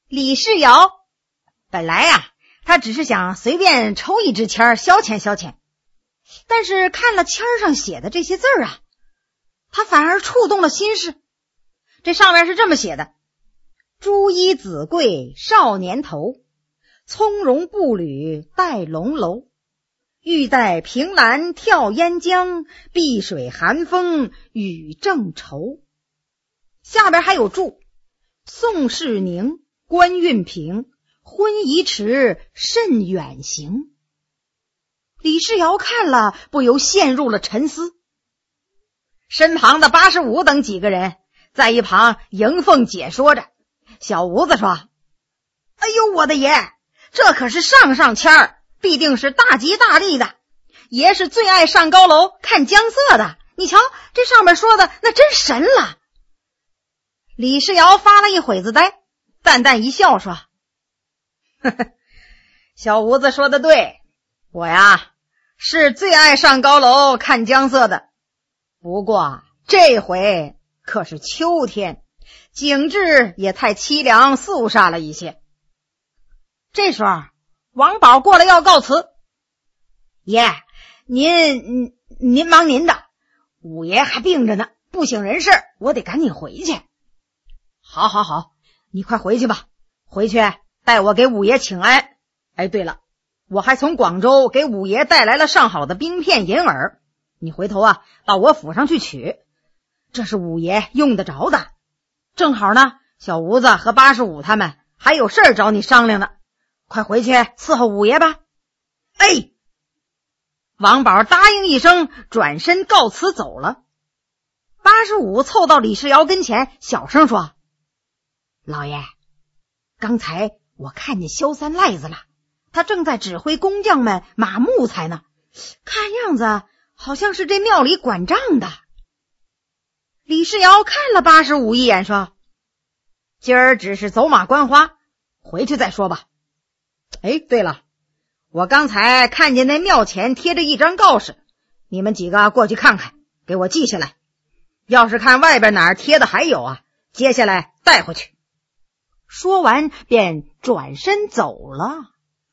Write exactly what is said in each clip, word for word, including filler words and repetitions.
李世尧本来呀、啊，他只是想随便抽一支签消遣消遣，但是看了签上写的这些字儿啊，他反而触动了心事。这上面是这么写的：朱衣紫贵少年头，从容步履戴龙楼，欲戴凭栏跳烟江，碧水寒风雨正愁。下边还有注：宋世宁官运平，婚仪迟甚远行。李世尧看了不由陷入了沉思。身旁的八十五等几个人在一旁迎凤解说着。小吴子说：哎呦我的爷，这可是上上签儿，必定是大吉大利的，爷是最爱上高楼看江色的，你瞧这上面说的那真神了。李世尧发了一会子呆，淡淡一笑说：呵呵，小吴子说的对，我呀是最爱上高楼看江色的，不过这回可是秋天，景致也太凄凉肃杀了一些。这时候王宝过来要告辞：爷，您您忙您的，五爷还病着呢，不省人事，我得赶紧回去。好好好，你快回去吧，回去带我给五爷请安。哎，对了，我还从广州给五爷带来了上好的冰片银耳，你回头啊到我府上去取，这是五爷用得着的。正好呢，小吴子和八十五他们还有事儿找你商量呢，快回去伺候五爷吧。哎，王宝答应一声，转身告辞走了。八十五凑到李世尧跟前，小声说：老爷，刚才我看见萧三赖子了，他正在指挥工匠们码木材呢，看样子好像是这庙里管账的。李世尧看了八十五一眼，说：今儿只是走马观花，回去再说吧。哎，对了，我刚才看见那庙前贴着一张告示，你们几个过去看看，给我记下来，要是看外边哪儿贴的还有啊，接下来带回去。说完便转身走了。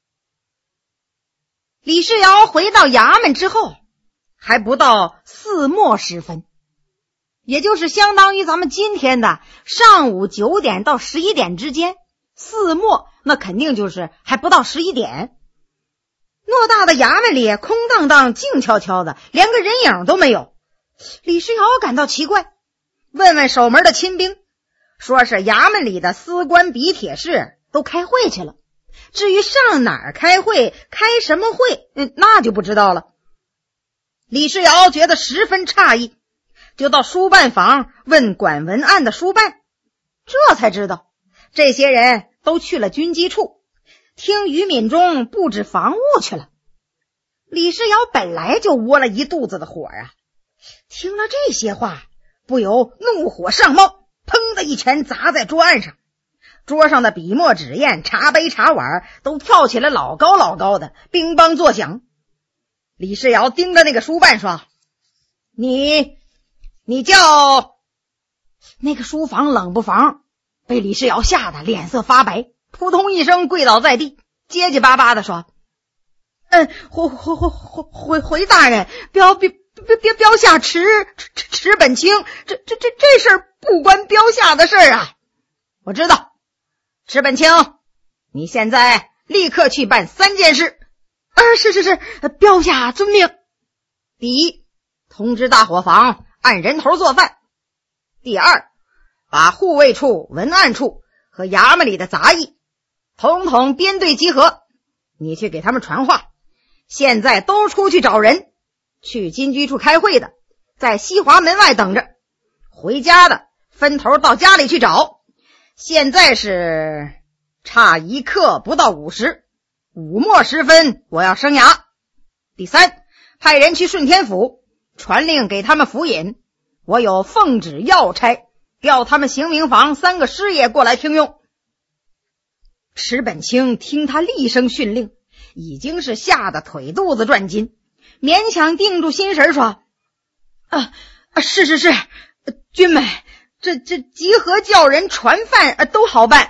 李世尧回到衙门之后，还不到四末时分，也就是相当于咱们今天的上午九点到十一点之间，四末那肯定就是还不到十一点。偌大的衙门里空荡荡静悄悄的，连个人影都没有。李世尧感到奇怪，问问守门的亲兵，说是衙门里的司官比铁士都开会去了，至于上哪儿开会，开什么会，嗯，那就不知道了。李世尧觉得十分诧异，就到书办房问管文案的书办，这才知道这些人都去了军机处，听于敏中布置防务去了。李世尧本来就窝了一肚子的火啊，听了这些话，不由怒火上冒，砰的一拳砸在桌案上，桌上的笔墨纸砚茶杯茶碗都跳起来老高老高的，乒乓作响。李世尧盯着那个书办说：你你叫……那个书房冷不防被李世尧吓得脸色发白，扑通一声跪倒在地，结结巴巴的说：嗯，回回回回回回大人，标标标标下迟迟迟本清，这这这这事儿不关标下的事儿啊！我知道，迟本清，你现在立刻去办三件事。啊，是是是，标下遵命。第一，通知大伙房按人头做饭。第二，把护卫处、文案处和衙门里的杂役统统编队集合，你去给他们传话，现在都出去找人，去金居处开会的在西华门外等着，回家的分头到家里去找。现在是差一刻不到五十，午末时分我要升衙。第三，派人去顺天府传令给他们府尹，我有奉旨要差，调他们刑名房三个师爷过来听用。迟本清听他厉声训令，已经是吓得腿肚子转筋，勉强定住心神说：啊，是是是，君们，这这集合叫人传饭、啊、都好办，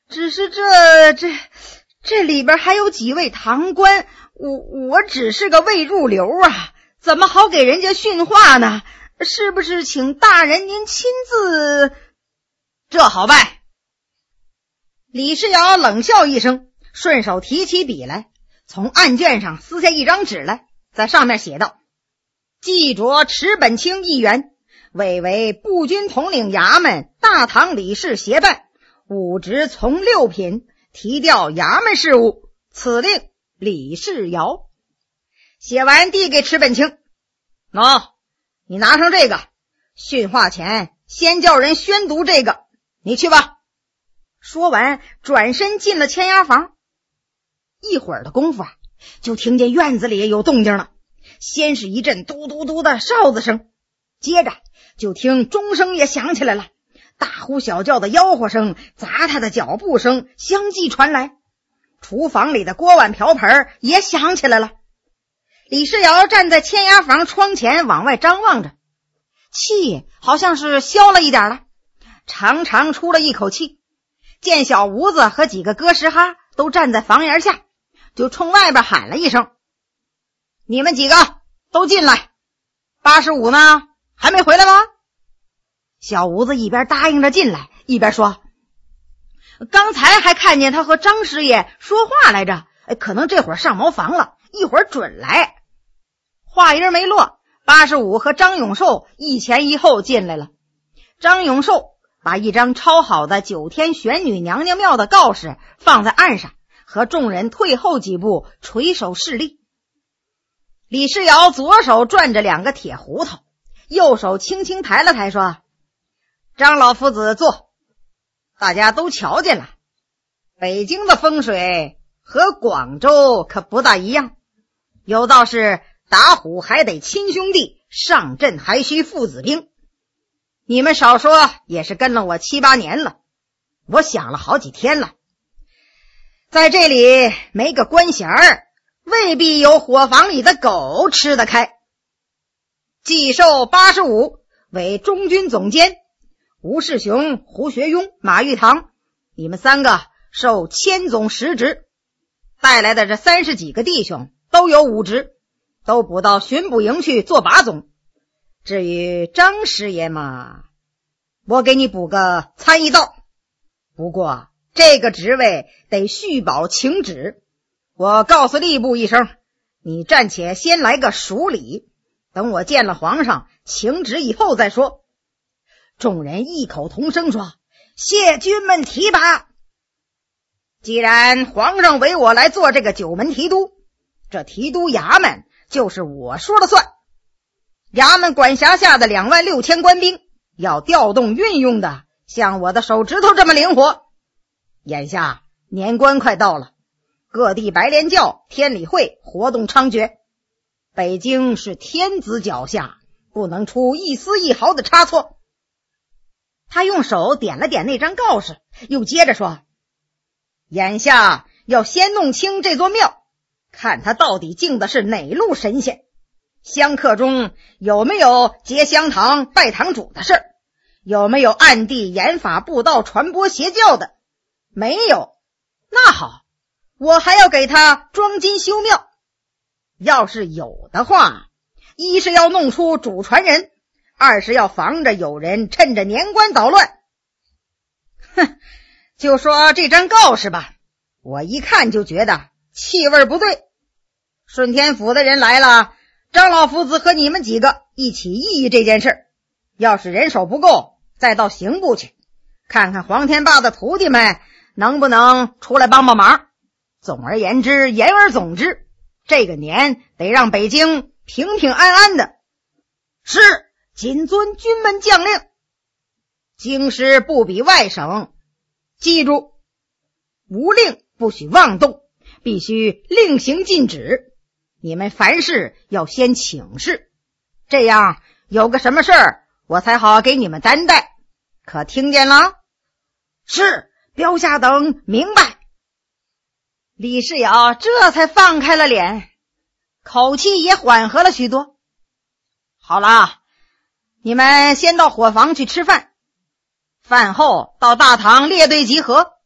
只是这这这里边还有几位堂官，我我只是个未入流啊，怎么好给人家训话呢？是不是请大人您亲自？ 这好办。 李世尧冷笑一声，顺手提起笔来，从案卷上撕下一张纸来，在上面写道：记着池本清一员，委为步军统领衙门大堂理事协办，武职从六品，提调衙门事务，此令李世尧。写完递给池本清，喏，你拿上这个，训话前先叫人宣读这个，你去吧。说完转身进了签押房。一会儿的功夫啊，就听见院子里有动静了，先是一阵嘟嘟嘟的哨子声，接着就听钟声也响起来了，大呼小叫的吆喝声，砸他的脚步声相继传来，厨房里的锅碗瓢盆也响起来了。李世尧站在签押房窗前往外张望着，气好像是消了一点了，长长出了一口气，见小吴子和几个哥什哈都站在房檐下，就冲外边喊了一声：你们几个都进来，八十五呢还没回来吗？小吴子一边答应着进来，一边说：刚才还看见他和张师爷说话来着，可能这会儿上茅房了，一会儿准来。话音没落，八十五和张永寿一前一后进来了。张永寿把一张抄好的九天玄女娘娘庙的告示放在案上，和众人退后几步，垂手侍立。李世尧左手转着两个铁胡头，右手轻轻抬了抬，说：张老夫子坐。大家都瞧见了，北京的风水和广州可不大一样，有道是打虎还得亲兄弟，上阵还需父子兵。你们少说也是跟了我七八年了，我想了好几天了，在这里没个官衔儿，未必有伙房里的狗吃得开。既授八十五为中军总监，吴世雄、胡学庸、马玉堂，你们三个受千总十职，带来的这三十几个弟兄都有武职，都补到巡捕营去做把总。至于张师爷嘛，我给你补个参议道，不过这个职位得续保请旨，我告诉吏部一声，你暂且先来个署理，等我见了皇上请旨以后再说。众人异口同声说：谢军们提拔。既然皇上委我来做这个九门提督，这提督衙门就是我说了算。衙门管辖下的两万六千官兵要调动运用的像我的手指头这么灵活。眼下年关快到了，各地白莲教、天理会活动猖獗，北京是天子脚下，不能出一丝一毫的差错。他用手点了点那张告示，又接着说：眼下要先弄清这座庙，看他到底敬的是哪路神仙，香客中有没有结香堂拜堂主的事儿，有没有暗地研法布道传播邪教的，没有，那好，我还要给他装金修庙。要是有的话，一是要弄出主传人，二是要防着有人趁着年关捣乱。哼，就说这张告示吧，我一看就觉得气味不对。顺天府的人来了，张老夫子和你们几个一起议议这件事，要是人手不够，再到刑部去看看黄天霸的徒弟们能不能出来帮帮忙。总而言之，言而总之，这个年得让北京平平安安的。是，谨遵军门将令。京师不比外省，记住，无令不许妄动，必须令行禁止。你们凡事要先请示，这样有个什么事儿，我才好给你们担待。可听见了？是，标下等明白。李世尧这才放开了脸，口气也缓和了许多。好了，你们先到伙房去吃饭，饭后到大堂列队集合，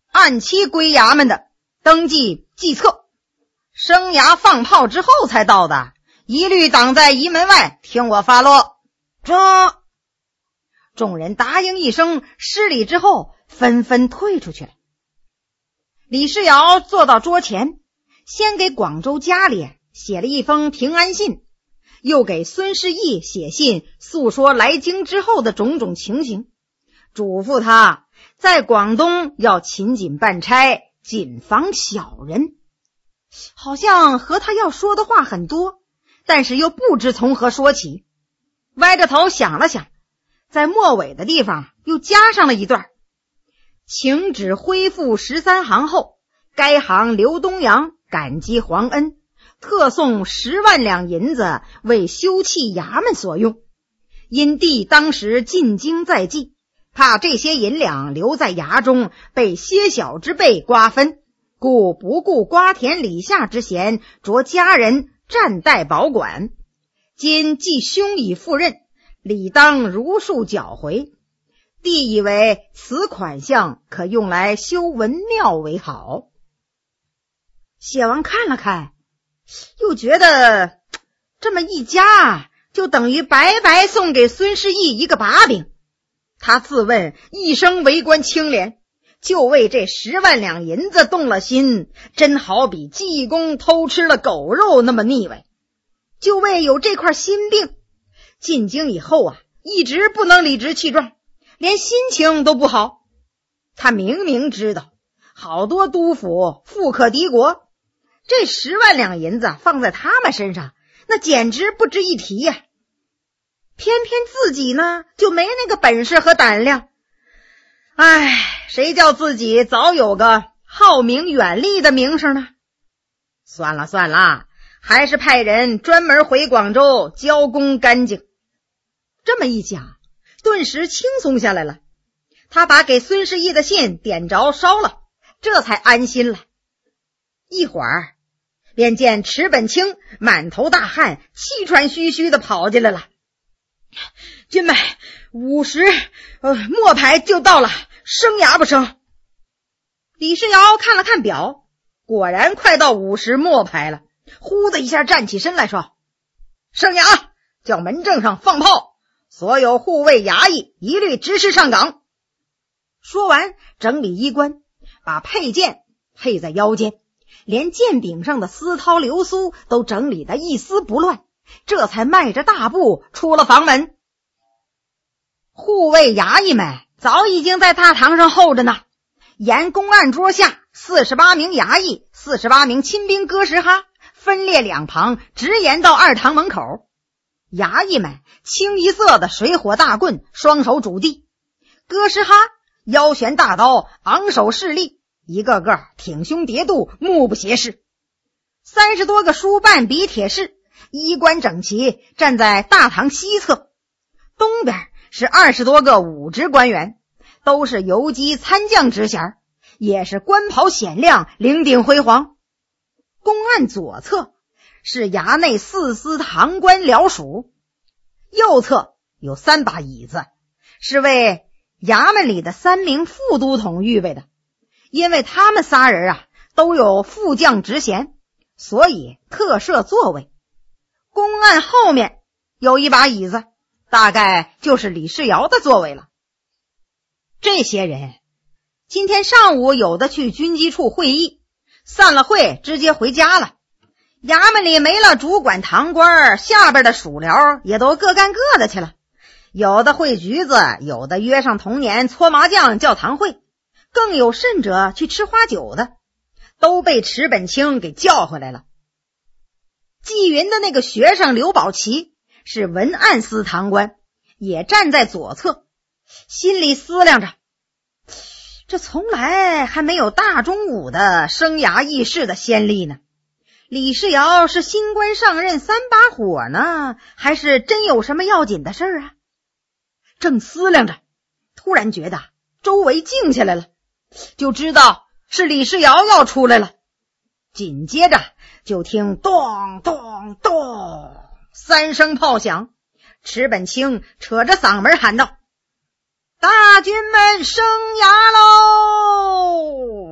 按期归衙门的，登记计册。生涯放炮之后才到的，一律挡在仪门外，听我发落。这众人答应一声，施礼之后纷纷退出去了。李世尧坐到桌前，先给广州家里写了一封平安信，又给孙世义写信，诉说来京之后的种种情形，嘱咐他在广东要勤谨办差，谨防小人。好像和他要说的话很多，但是又不知从何说起。歪着头想了想，在末尾的地方又加上了一段：请旨恢复十三行后，该行刘东阳感激皇恩，特送十万两银子为修葺衙门所用。因弟当时进京在即，怕这些银两留在衙中被些小之辈瓜分，故不顾瓜田李下之嫌，着家人暂代保管。今既兄已赴任，理当如数缴回。弟以为此款项可用来修文庙为好。写完看了看，又觉得这么一加，就等于白白送给孙世义一个把柄。他自问一生为官清廉，就为这十万两银子动了心，真好比济公偷吃了狗肉那么腻味。就为有这块心病，进京以后啊，一直不能理直气壮，连心情都不好。他明明知道好多督府富可敌国，这十万两银子放在他们身上，那简直不值一提呀、啊。偏偏自己呢，就没那个本事和胆量。唉，谁叫自己早有个好名远利的名声呢？算了算了，还是派人专门回广州交工干净。这么一讲，顿时轻松下来了。他把给孙世义的信点着烧了，这才安心了。一会儿便见池本清满头大汗，气喘吁吁地跑进来了。君美，五十呃末牌就到了，生涯不生？李世尧看了看表，果然快到五十末牌了，呼的一下站起身来说：生涯，叫门正上放炮，所有护卫衙役一律直视上岗。说完整理衣冠，把佩剑配在腰间，连剑柄上的丝绦流苏都整理得一丝不乱，这才迈着大步出了房门。护卫衙役们早已经在大堂上候着呢，沿公案桌下四十八名衙役、四十八名亲兵哥什哈分列两旁，直沿到二堂门口。衙役们清一色的水火大棍，双手拄地；哥什哈腰悬大刀，昂首势立，一个个挺胸叠肚，目不斜视。三十多个书办比铁士衣冠整齐，站在大堂西侧。东边是二十多个武职官员，都是游击参将职衔，也是官袍显亮，领顶辉煌。公案左侧是衙内四司堂官僚属，右侧有三把椅子，是为衙门里的三名副都统预备的。因为他们仨人啊都有副将职衔，所以特设座位。公案后面有一把椅子，大概就是李世尧的座位了。这些人今天上午有的去军机处会议，散了会直接回家了。衙门里没了主管堂官，下边的属僚也都各干各的去了，有的会橘子，有的约上童年搓麻将教堂会，更有甚者去吃花酒的，都被池本清给叫回来了。纪云的那个学生刘宝奇是文案司堂官，也站在左侧，心里思量着，这从来还没有大中午的生涯议事的先例呢。李世尧是新官上任三把火呢，还是真有什么要紧的事儿啊？正思量着，突然觉得周围静下来了，就知道是李世尧要出来了。紧接着就听咚咚咚三声炮响，池本清扯着嗓门喊道：大军们生涯喽！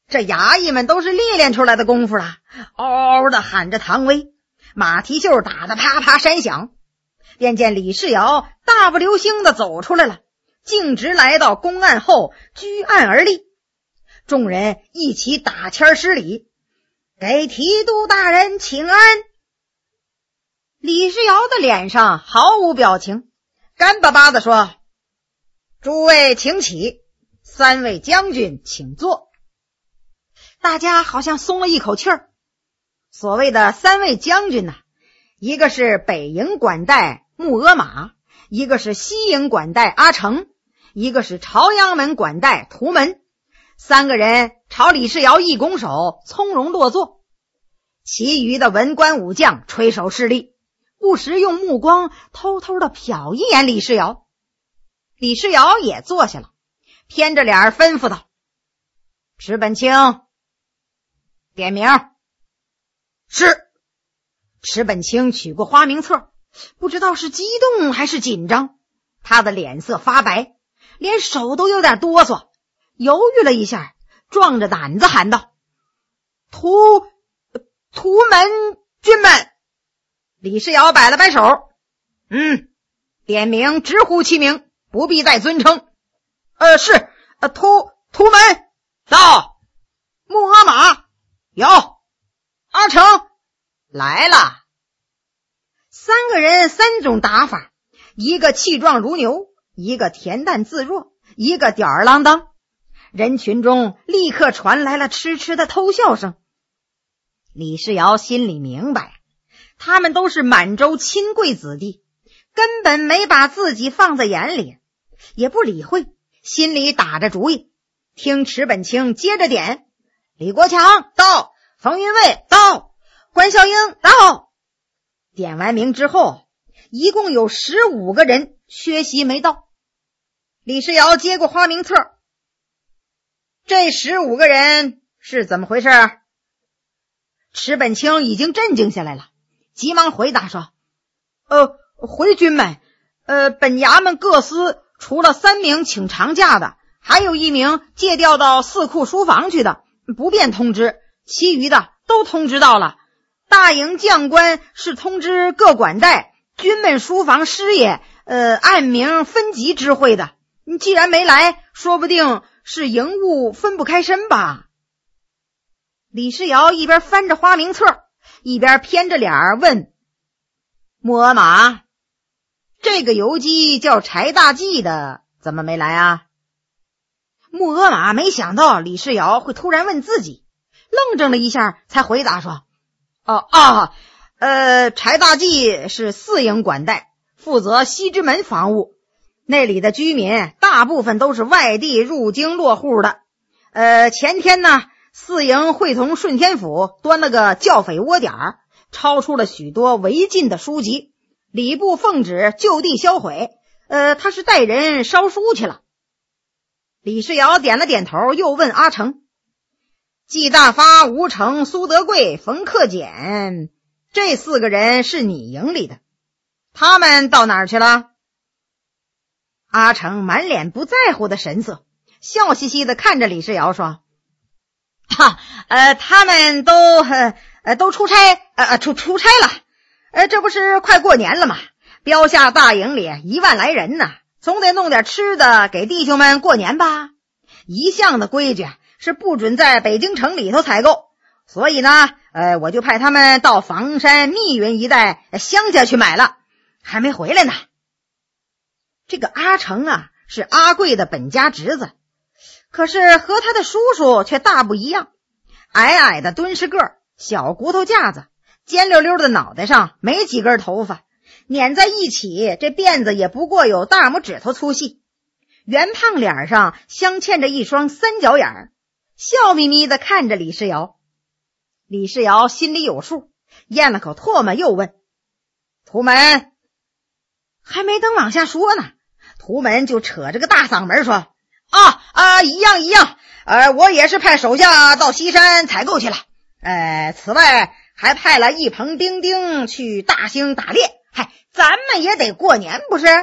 这衙役们都是历练出来的功夫了，嗷嗷的喊着唐威，马蹄袖打得啪啪山响。便见李世尧大步流星的走出来了，径直来到公案后，居案而立。众人一起打签施礼，给提督大人请安。李世尧的脸上毫无表情，干巴巴地说：诸位请起，三位将军请坐。大家好像松了一口气儿。所谓的三位将军呢、啊，一个是北营管带木阿玛，一个是西营管带阿成，一个是朝阳门管带图门。三个人朝李世尧一拱手，从容落座。其余的文官武将垂手侍立，不时用目光偷偷的瞟一眼李世尧。李世尧也坐下了，偏着脸吩咐道：石本清，点名。是。石本清取过花名册，不知道是激动还是紧张，他的脸色发白，连手都有点哆嗦，犹豫了一下，壮着胆子喊道：图图门军们。李世尧摆了摆手：嗯，点名直呼其名，不必再尊称。呃，是，呃，图图门到。木阿玛有。阿成来了。三个人三种打法，一个气壮如牛，一个恬淡自若，一个吊儿郎当。人群中立刻传来了痴痴的偷笑声。李世尧心里明白，他们都是满洲亲贵子弟，根本没把自己放在眼里，也不理会，心里打着主意。听池本清接着点：李国强到，冯云卫到，关孝英到。点完名之后，一共有十五个人缺席没到。李世尧接过花名册，这十五个人是怎么回事？池本清已经镇静下来了，急忙回答说：呃，回军们，呃，本衙门各司除了三名请长假的，还有一名借调到四库书房去的，不便通知，其余的都通知到了。大营将官是通知各管带军门书房师爷，呃，按名分级知会的。既然没来，说不定是营务分不开身吧。李世尧一边翻着花名册，一边偏着脸问：木阿玛，这个游击叫柴大济的怎么没来啊？木阿玛没想到李世尧会突然问自己，愣怔了一下，才回答说：哦啊，呃，柴大济是四营管带，负责西直门防务。那里的居民大部分都是外地入京落户的。呃，前天呢，四营会同顺天府端了个教匪窝点，抄出了许多违禁的书籍，礼部奉旨就地销毁。呃，他是带人烧书去了。李世尧点了点头，又问阿成：季大发、吴成、苏德贵、冯克俭，这四个人是你营里的，他们到哪儿去了？阿成满脸不在乎的神色，笑嘻嘻的看着李世尧说：哈，呃，他们都呃都出差，呃出出差了。呃，这不是快过年了吗？标下大营里一万来人呢，总得弄点吃的给弟兄们过年吧。一向的规矩是不准在北京城里头采购，所以呢，呃，我就派他们到房山密云一带乡下去买了，还没回来呢。这个阿成啊，是阿贵的本家侄子，可是和他的叔叔却大不一样。矮矮的敦实个儿，小骨头架子，尖溜溜的脑袋上没几根头发，捻在一起，这辫子也不过有大拇指头粗细。圆胖脸上镶嵌着一双三角眼儿，笑眯眯地看着李世尧。李世尧心里有数，咽了口唾沫，又问：图门？还没等往下说呢，图门就扯着个大嗓门说：啊啊，一样一样，呃，我也是派手下到西山采购去了。呃，此外还派了一棚兵丁去大兴打猎。嗨，咱们也得过年不是？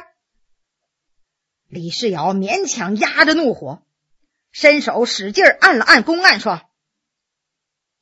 李世尧勉强压着怒火，伸手使劲按了按公案说：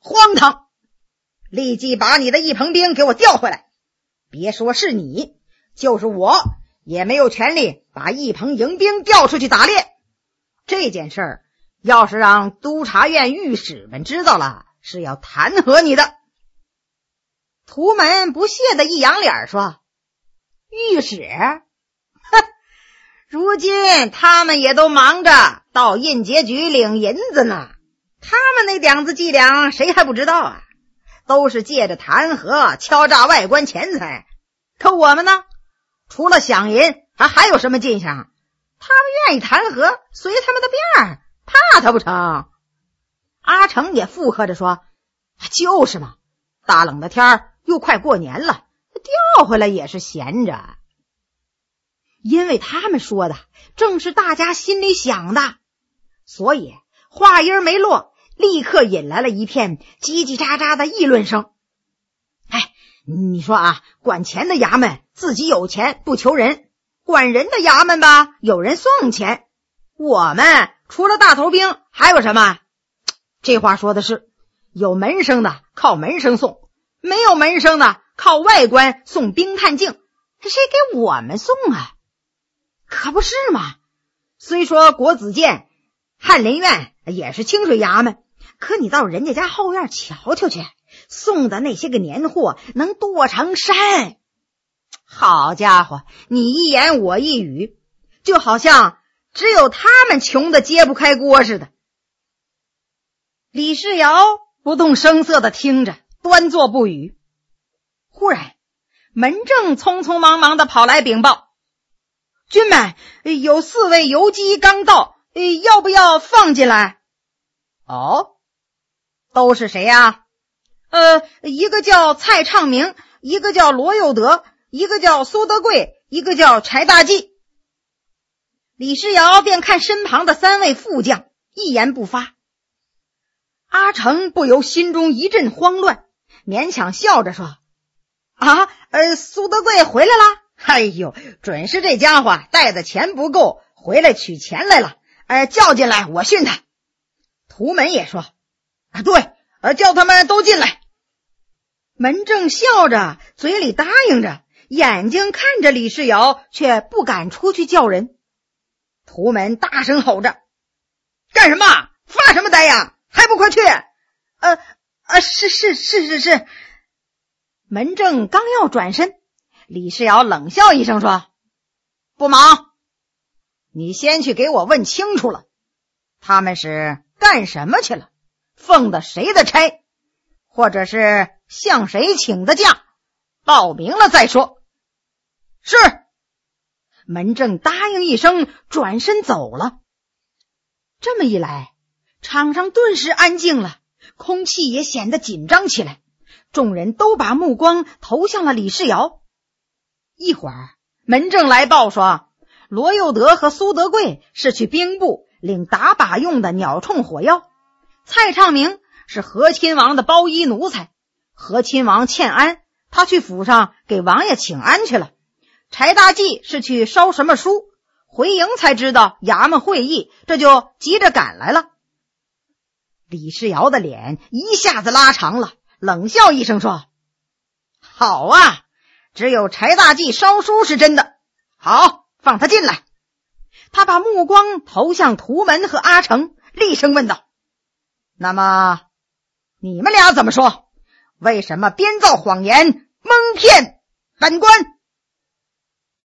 荒唐！立即把你的一棚兵给我调回来，别说是你，就是我也没有权利把一棚营兵调出去打猎。这件事儿要是让督察院御史们知道了，是要弹劾你的。图门不屑的一扬脸说，御史？哼，如今他们也都忙着到印节局领银子呢，他们那点子伎俩谁还不知道啊？都是借着弹劾敲诈外官钱财。可我们呢，除了饷银还还有什么进项？他们愿意弹劾，随他们的便儿，怕他不成？阿成也附和着说，就是嘛，大冷的天儿又快过年了，调回来也是闲着。因为他们说的正是大家心里想的，所以话音没落，立刻引来了一片叽叽喳喳的议论声。哎，你说啊，管钱的衙门自己有钱不求人，管人的衙门吧，有人送钱，我们除了大头兵还有什么？这话说的是，有门生的靠门生送，没有门生的靠外官送兵探镜，谁给我们送啊？可不是嘛！虽说国子监、翰林院也是清水衙门，可你到人家家后院瞧瞧去，送的那些个年货能多成山。好家伙，你一言我一语，就好像只有他们穷的揭不开锅似的。李世尧不动声色地听着，端坐不语。忽然门正匆匆忙忙地跑来禀报，军们，有四位游击刚到，要不要放进来？哦，都是谁呀？呃，一个叫蔡畅明，一个叫罗佑德，一个叫苏德贵，一个叫柴大济。李世尧便看身旁的三位副将，一言不发。阿成不由心中一阵慌乱，勉强笑着说，啊，呃，苏德贵回来了？哎呦，准是这家伙带的钱不够，回来取钱来了。呃，叫进来，我训他。图门也说，啊，对，呃，叫他们都进来。门正笑着，嘴里答应着，眼睛看着李世尧，却不敢出去叫人。图门大声吼着，干什么？发什么呆呀？还不快去！呃呃，是是是是是。门正刚要转身，李世尧冷笑一声说，不忙，你先去给我问清楚了，他们是干什么去了？奉的谁的差？或者是向谁请的假？报明了再说。是。门正答应一声，转身走了。这么一来，场上顿时安静了，空气也显得紧张起来，众人都把目光投向了李世尧。一会儿门正来报说，罗佑德和苏德贵是去兵部领打靶用的鸟铳火药，蔡畅明是和亲王的包衣奴才，和亲王欠安，他去府上给王爷请安去了。柴大济是去烧什么书，回营才知道衙门会议，这就急着赶来了。李世尧的脸一下子拉长了，冷笑一声说，好啊，只有柴大济烧书是真的，好，放他进来。他把目光投向图门和阿成，厉声问道，那么你们俩怎么说？为什么编造谎言蒙骗本官？